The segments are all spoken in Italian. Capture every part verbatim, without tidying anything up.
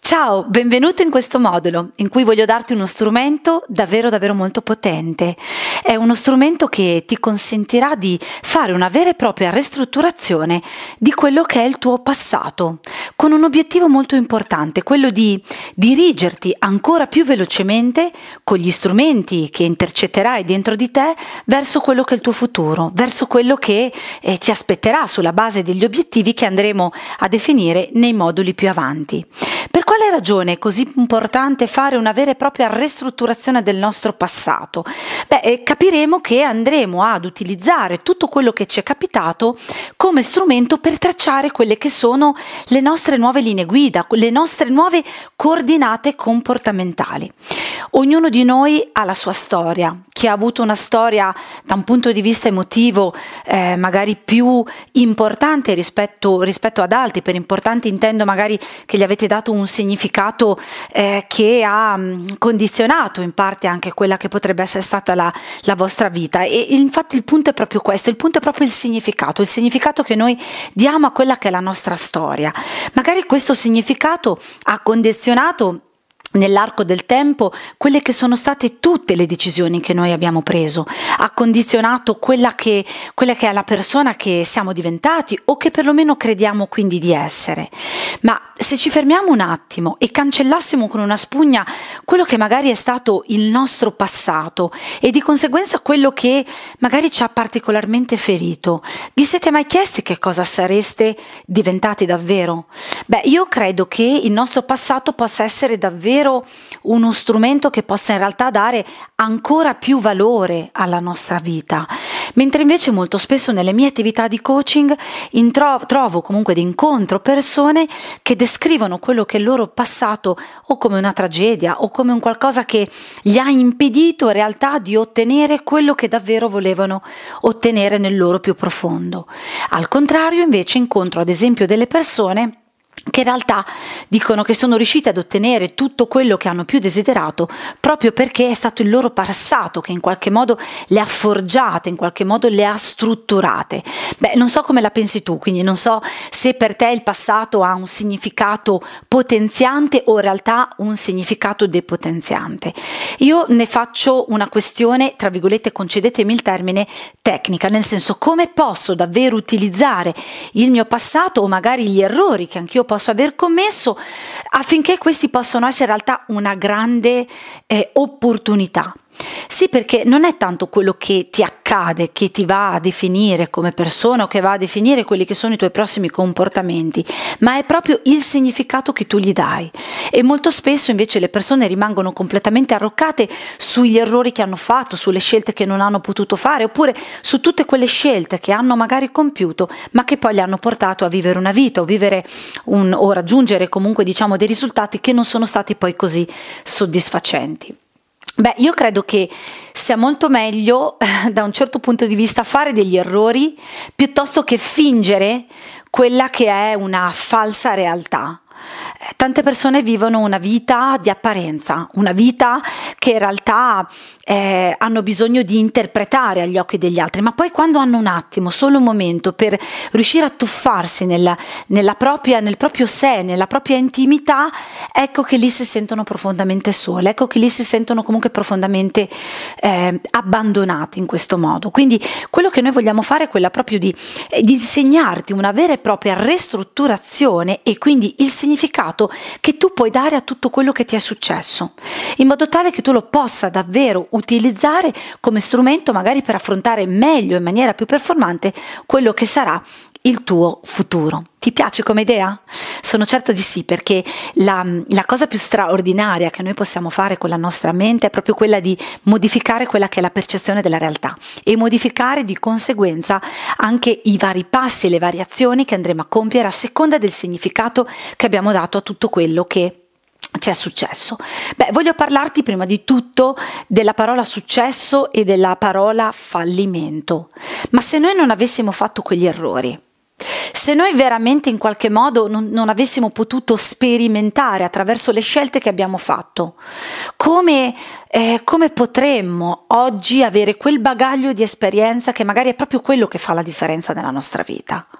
Ciao, benvenuto in questo modulo in cui voglio darti uno strumento davvero davvero molto potente. È uno strumento che ti consentirà di fare una vera e propria ristrutturazione di quello che è il tuo passato, con un obiettivo molto importante, quello di dirigerti ancora più velocemente con gli strumenti che intercetterai dentro di te verso quello che è il tuo futuro, verso quello che eh, ti aspetterà sulla base degli obiettivi che andremo a definire nei moduli più avanti. Per quale ragione è così importante fare una vera e propria ristrutturazione del nostro passato? Beh, eh, capiremo che andremo ad utilizzare tutto quello che ci è capitato come strumento per tracciare quelle che sono le nostre nuove linee guida, le nostre nuove coordinate comportamentali. Ognuno di noi ha la sua storia. Chi ha avuto una storia da un punto di vista emotivo eh, magari più importante rispetto, rispetto ad altri, per importante intendo magari che gli avete dato un significato eh, che ha mh, condizionato in parte anche quella che potrebbe essere stata la, la vostra vita, e infatti il punto è proprio questo, il punto è proprio il significato, il significato che noi diamo a quella che è la nostra storia. Magari questo significato ha condizionato nell'arco del tempo quelle che sono state tutte le decisioni che noi abbiamo preso, ha condizionato quella che, quella che è la persona che siamo diventati o che perlomeno crediamo quindi di essere. Ma se ci fermiamo un attimo e cancellassimo con una spugna quello che magari è stato il nostro passato e di conseguenza quello che magari ci ha particolarmente ferito, vi siete mai chiesti che cosa sareste diventati davvero? Beh, io credo che il nostro passato possa essere davvero uno strumento che possa in realtà dare ancora più valore alla nostra vita, mentre invece molto spesso nelle mie attività di coaching intro- trovo comunque di incontro persone che descrivono quello che è il loro passato o come una tragedia o come un qualcosa che gli ha impedito in realtà di ottenere quello che davvero volevano ottenere nel loro più profondo. Al contrario, invece, incontro ad esempio delle persone che in realtà dicono che sono riusciti ad ottenere tutto quello che hanno più desiderato proprio perché è stato il loro passato che in qualche modo le ha forgiate, in qualche modo le ha strutturate. Beh, non so come la pensi tu, quindi non so se per te il passato ha un significato potenziante o in realtà un significato depotenziante. Io ne faccio una questione, tra virgolette, concedetemi il termine, tecnica, nel senso come posso davvero utilizzare il mio passato o magari gli errori che anch'io posso aver commesso affinché questi possano essere in realtà una grande eh, opportunità. Sì, perché non è tanto quello che ti accade che ti va a definire come persona o che va a definire quelli che sono i tuoi prossimi comportamenti, ma è proprio il significato che tu gli dai. E molto spesso invece le persone rimangono completamente arroccate sugli errori che hanno fatto, sulle scelte che non hanno potuto fare, oppure su tutte quelle scelte che hanno magari compiuto, ma che poi li hanno portato a vivere una vita o vivere un, o raggiungere comunque diciamo dei risultati che non sono stati poi così soddisfacenti. Beh, io credo che sia molto meglio eh, da un certo punto di vista fare degli errori piuttosto che fingere quella che è una falsa realtà. Eh, tante persone vivono una vita di apparenza, una vita che in realtà eh, hanno bisogno di interpretare agli occhi degli altri, ma poi quando hanno un attimo, solo un momento per riuscire a tuffarsi nella, nella propria, nel proprio sé, nella propria intimità, ecco che lì si sentono profondamente sole, ecco che lì si sentono comunque profondamente eh, abbandonati in questo modo. Quindi quello che noi vogliamo fare è quella proprio di, eh, di insegnarti una vera e propria ristrutturazione e quindi il significato che tu puoi dare a tutto quello che ti è successo, in modo tale che tu lo possa davvero utilizzare come strumento magari per affrontare meglio, in maniera più performante, quello che sarà il tuo futuro. Ti piace come idea? Sono certa di sì, perché la, la cosa più straordinaria che noi possiamo fare con la nostra mente è proprio quella di modificare quella che è la percezione della realtà e modificare di conseguenza anche i vari passi e le variazioni che andremo a compiere a seconda del significato che abbiamo dato a tutto quello che ci è successo. Beh, voglio parlarti prima di tutto della parola successo e della parola fallimento. Ma se noi non avessimo fatto quegli errori, se noi veramente in qualche modo non, non avessimo potuto sperimentare attraverso le scelte che abbiamo fatto, come, eh, come potremmo oggi avere quel bagaglio di esperienza che magari è proprio quello che fa la differenza nella nostra vita?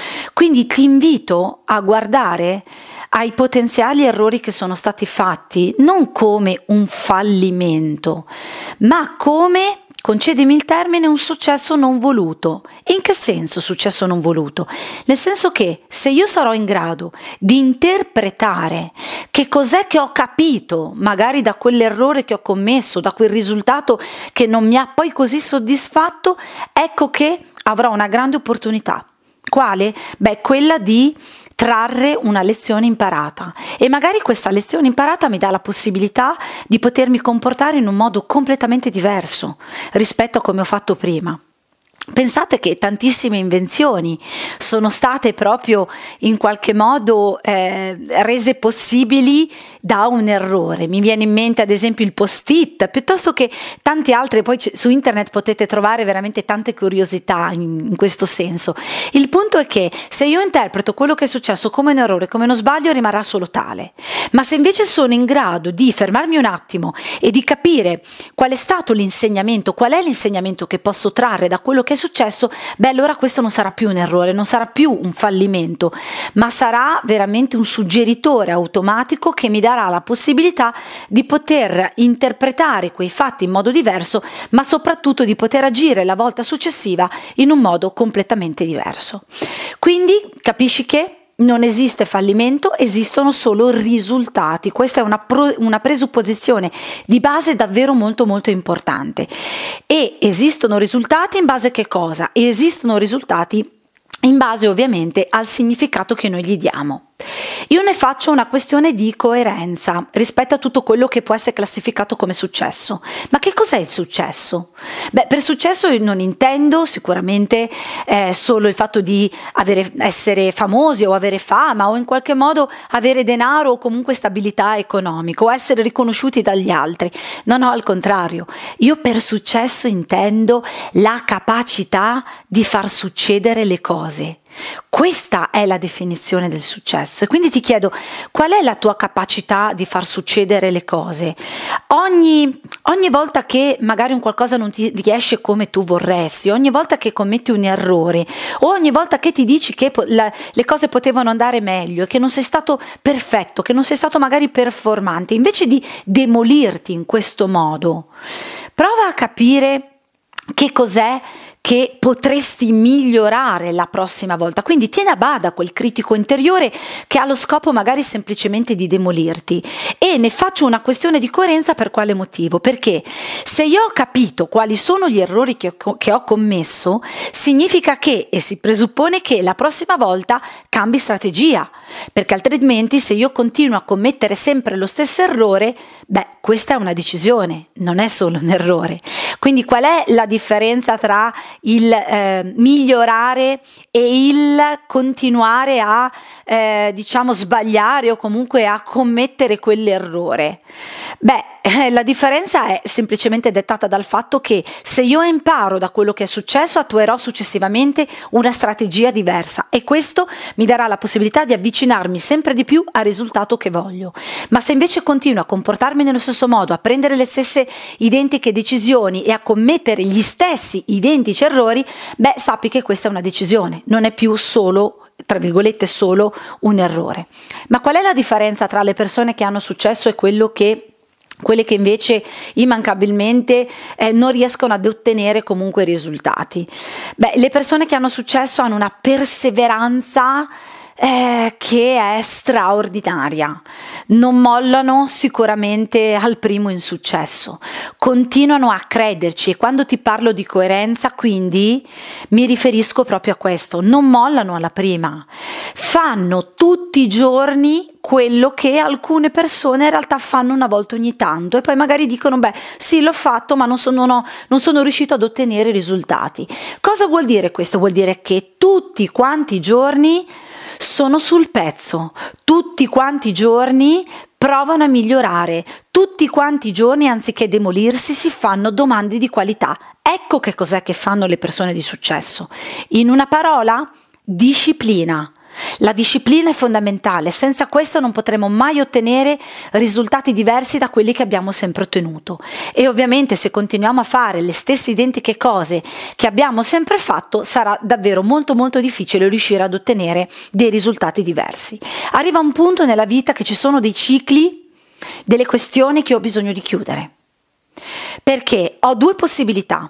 Quindi ti invito a guardare ai potenziali errori che sono stati fatti non come un fallimento, ma come, concedimi il termine, un successo non voluto. In che senso successo non voluto? Nel senso che se io sarò in grado di interpretare che cos'è che ho capito, magari da quell'errore che ho commesso, da quel risultato che non mi ha poi così soddisfatto, ecco che avrò una grande opportunità. Quale? Beh, quella di trarre una lezione imparata, e magari questa lezione imparata mi dà la possibilità di potermi comportare in un modo completamente diverso rispetto a come ho fatto prima. Pensate che tantissime invenzioni sono state proprio in qualche modo eh, rese possibili da un errore. Mi viene in mente ad esempio il post-it, piuttosto che tante altre. Poi su internet potete trovare veramente tante curiosità in, in questo senso. Il punto è che se io interpreto quello che è successo come un errore, come uno sbaglio, rimarrà solo tale. Ma se invece sono in grado di fermarmi un attimo e di capire qual è stato l'insegnamento, qual è l'insegnamento che posso trarre da quello che è successo, beh, allora questo non sarà più un errore, non sarà più un fallimento, ma sarà veramente un suggeritore automatico che mi darà la possibilità di poter interpretare quei fatti in modo diverso, ma soprattutto di poter agire la volta successiva in un modo completamente diverso. Quindi capisci che non esiste fallimento, esistono solo risultati. Questa è una, pro, una presupposizione di base davvero molto molto importante. E esistono risultati in base a che cosa? E esistono risultati in base ovviamente al significato che noi gli diamo. Io ne faccio una questione di coerenza rispetto a tutto quello che può essere classificato come successo. Ma che cos'è il successo? Beh, per successo io non intendo sicuramente eh, solo il fatto di avere, essere famosi o avere fama o in qualche modo avere denaro o comunque stabilità economica o essere riconosciuti dagli altri. No, no, al contrario. Io per successo intendo la capacità di far succedere le cose. Questa è la definizione del successo, e quindi ti chiedo: qual è la tua capacità di far succedere le cose? Ogni, ogni volta che magari un qualcosa non ti riesce come tu vorresti, ogni volta che commetti un errore, o ogni volta che ti dici che la, le cose potevano andare meglio e che non sei stato perfetto, che non sei stato magari performante, invece di demolirti in questo modo, prova a capire che cos'è che potresti migliorare la prossima volta. Quindi tieni a bada quel critico interiore che ha lo scopo magari semplicemente di demolirti, e ne faccio una questione di coerenza. Per quale motivo? Perché se io ho capito quali sono gli errori che ho, che ho commesso, significa che, e si presuppone che la prossima volta cambi strategia, perché altrimenti se io continuo a commettere sempre lo stesso errore, beh, questa è una decisione, non è solo un errore. Quindi qual è la differenza tra il eh, migliorare e il continuare a eh, diciamo sbagliare o comunque a commettere quell'errore? Beh, eh, la differenza è semplicemente dettata dal fatto che se io imparo da quello che è successo, attuerò successivamente una strategia diversa, e questo mi darà la possibilità di avvicinarmi sempre di più al risultato che voglio. Ma se invece continuo a comportarmi nello stesso modo, a prendere le stesse identiche decisioni e a commettere gli stessi identici errori, beh, sappi che questa è una decisione, non è più solo, tra virgolette, solo un errore. Ma qual è la differenza tra le persone che hanno successo e quello che quelle che invece immancabilmente eh, non riescono ad ottenere comunque risultati? Beh, le persone che hanno successo hanno una perseveranza Eh, che è straordinaria, non mollano sicuramente al primo insuccesso, continuano a crederci, e quando ti parlo di coerenza quindi mi riferisco proprio a questo: non mollano alla prima, fanno tutti i giorni quello che alcune persone in realtà fanno una volta ogni tanto, e poi magari dicono: beh, sì, l'ho fatto, ma non sono, no, non sono riuscito ad ottenere risultati. Cosa vuol dire questo? Vuol dire che tutti quanti i giorni sono sul pezzo, tutti quanti i giorni provano a migliorare, tutti quanti i giorni, anziché demolirsi, si fanno domande di qualità. Ecco che cos'è che fanno le persone di successo. In una parola: disciplina. La disciplina è fondamentale, senza questo non potremo mai ottenere risultati diversi da quelli che abbiamo sempre ottenuto. E ovviamente se continuiamo a fare le stesse identiche cose che abbiamo sempre fatto, sarà davvero molto molto difficile riuscire ad ottenere dei risultati diversi. Arriva un punto nella vita che ci sono dei cicli, delle questioni che ho bisogno di chiudere, perché ho due possibilità: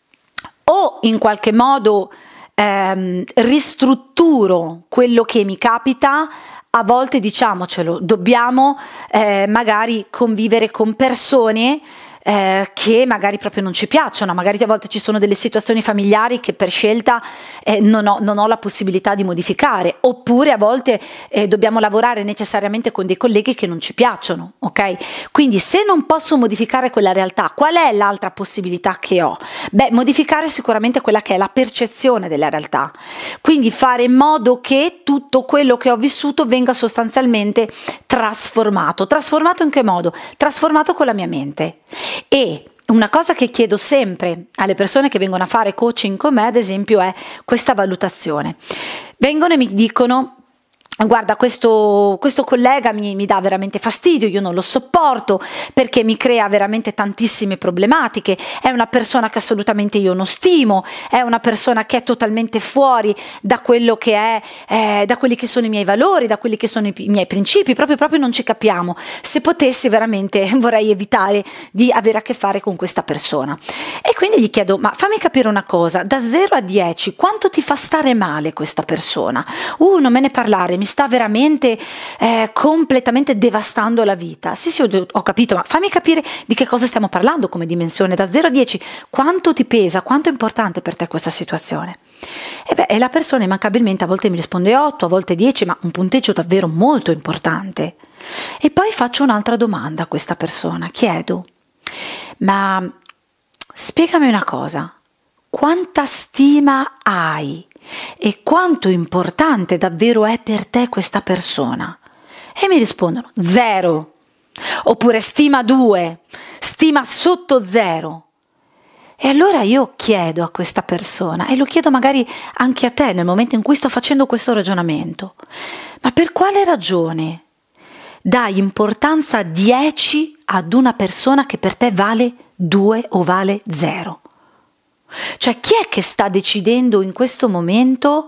o in qualche modo ehm, ristrutturo quello che mi capita. A volte, diciamocelo, dobbiamo eh, magari convivere con persone eh, che magari proprio non ci piacciono, magari a volte ci sono delle situazioni familiari che per scelta eh, non, ho, non ho la possibilità di modificare, oppure a volte eh, dobbiamo lavorare necessariamente con dei colleghi che non ci piacciono, ok? Quindi se non posso modificare quella realtà, qual è l'altra possibilità che ho? Beh, modificare sicuramente quella che è la percezione della realtà, quindi fare in modo che tutto quello che ho vissuto venga sostanzialmente trasformato. Trasformato in che modo? Trasformato con la mia mente. E una cosa che chiedo sempre alle persone che vengono a fare coaching con me, ad esempio, è questa valutazione. Vengono e mi dicono: guarda, questo, questo collega mi, mi dà veramente fastidio, io non lo sopporto perché mi crea veramente tantissime problematiche, è una persona che assolutamente io non stimo, è una persona che è totalmente fuori da quello che è, eh, da quelli che sono i miei valori, da quelli che sono i, i miei principi, proprio, proprio non ci capiamo. Se potessi veramente vorrei evitare di avere a che fare con questa persona. E quindi gli chiedo: ma fammi capire una cosa, da zero a dieci quanto ti fa stare male questa persona? Uh, non me ne parlare, mi sta veramente eh, completamente devastando la vita. Sì, sì, ho, ho capito, ma fammi capire di che cosa stiamo parlando come dimensione. Da zero a dieci quanto ti pesa, quanto è importante per te questa situazione? E beh, e la persona immancabilmente a volte mi risponde otto, a volte dieci, ma un punteggio davvero molto importante. E poi faccio un'altra domanda a questa persona, chiedo: ma spiegami una cosa, quanta stima hai e quanto importante davvero è per te questa persona? E mi rispondono zero, oppure stima due, stima sotto zero. E allora io chiedo a questa persona, e lo chiedo magari anche a te nel momento in cui sto facendo questo ragionamento: ma per quale ragione dai importanza dieci ad una persona che per te vale due o vale zero? Cioè, chi è che sta decidendo in questo momento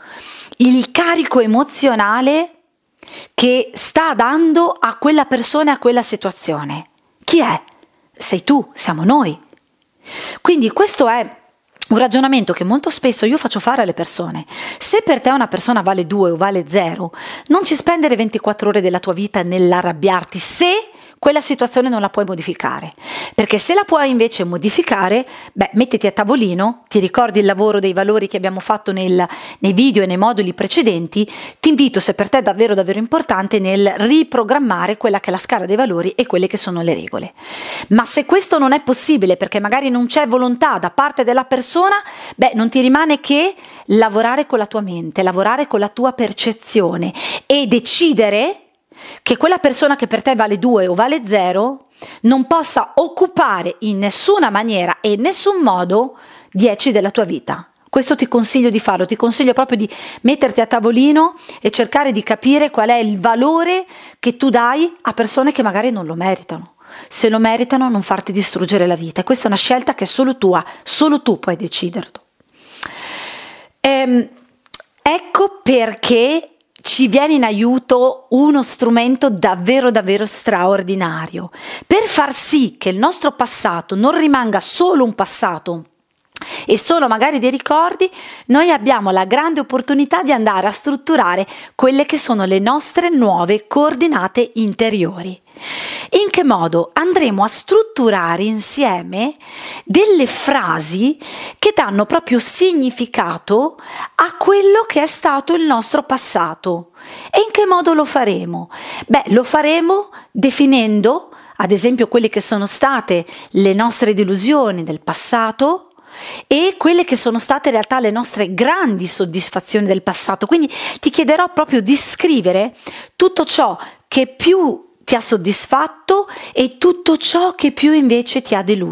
il carico emozionale che sta dando a quella persona e a quella situazione? Chi è? Sei tu, siamo noi. Quindi questo è un ragionamento che molto spesso io faccio fare alle persone. Se per te una persona vale due o vale zero, non ci spendere ventiquattro ore della tua vita nell'arrabbiarti se quella situazione non la puoi modificare, perché se la puoi invece modificare, beh, mettiti a tavolino, ti ricordi il lavoro dei valori che abbiamo fatto nel, nei video e nei moduli precedenti, ti invito, se per te è davvero davvero importante, nel riprogrammare quella che è la scala dei valori e quelle che sono le regole. Ma se questo non è possibile perché magari non c'è volontà da parte della persona, beh, non ti rimane che lavorare con la tua mente, lavorare con la tua percezione e decidere che quella persona che per te vale due o vale zero non possa occupare in nessuna maniera e in nessun modo dieci della tua vita. Questo ti consiglio di farlo, ti consiglio proprio di metterti a tavolino e cercare di capire qual è il valore che tu dai a persone che magari non lo meritano. Se lo meritano, non farti distruggere la vita. E questa è una scelta che è solo tua, solo tu puoi deciderlo. Ehm, ecco perché ci viene in aiuto uno strumento davvero davvero straordinario per far sì che il nostro passato non rimanga solo un passato e solo magari dei ricordi. Noi abbiamo la grande opportunità di andare a strutturare quelle che sono le nostre nuove coordinate interiori. In che modo? Andremo a strutturare insieme delle frasi che danno proprio significato a quello che è stato il nostro passato. E in che modo lo faremo? Beh, lo faremo definendo, ad esempio, quelle che sono state le nostre delusioni del passato e quelle che sono state in realtà le nostre grandi soddisfazioni del passato. Quindi ti chiederò proprio di scrivere tutto ciò che più ti ha soddisfatto e tutto ciò che più invece ti ha deluso.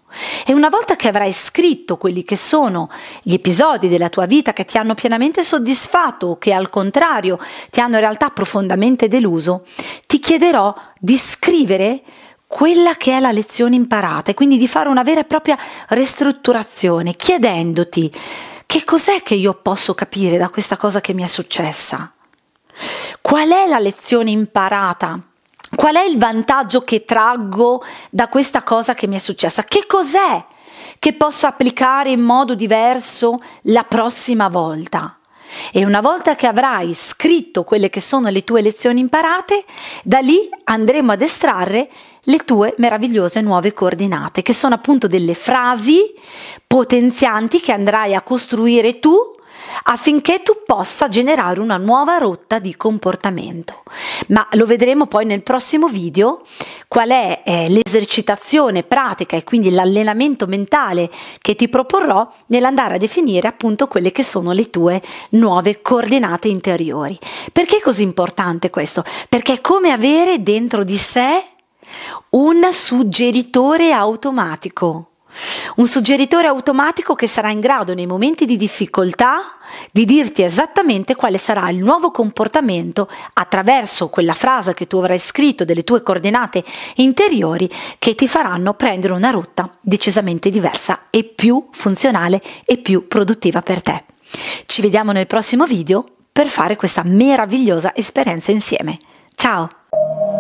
E una volta che avrai scritto quelli che sono gli episodi della tua vita che ti hanno pienamente soddisfatto o che al contrario ti hanno in realtà profondamente deluso, ti chiederò di scrivere quella che è la lezione imparata e quindi di fare una vera e propria ristrutturazione, chiedendoti: che cos'è che io posso capire da questa cosa che mi è successa? Qual è la lezione imparata? Qual è il vantaggio che traggo da questa cosa che mi è successa? Che cos'è che posso applicare in modo diverso la prossima volta? E una volta che avrai scritto quelle che sono le tue lezioni imparate, da lì andremo ad estrarre le tue meravigliose nuove coordinate, che sono appunto delle frasi potenzianti che andrai a costruire tu affinché tu possa generare una nuova rotta di comportamento. Ma lo vedremo poi nel prossimo video qual è eh, l'esercitazione pratica e quindi l'allenamento mentale che ti proporrò nell'andare a definire appunto quelle che sono le tue nuove coordinate interiori. Perché è così importante questo? Perché è come avere dentro di sé un suggeritore automatico. Un suggeritore automatico che sarà in grado nei momenti di difficoltà di dirti esattamente quale sarà il nuovo comportamento attraverso quella frase che tu avrai scritto delle tue coordinate interiori che ti faranno prendere una rotta decisamente diversa e più funzionale e più produttiva per te. Ci vediamo nel prossimo video per fare questa meravigliosa esperienza insieme. Ciao!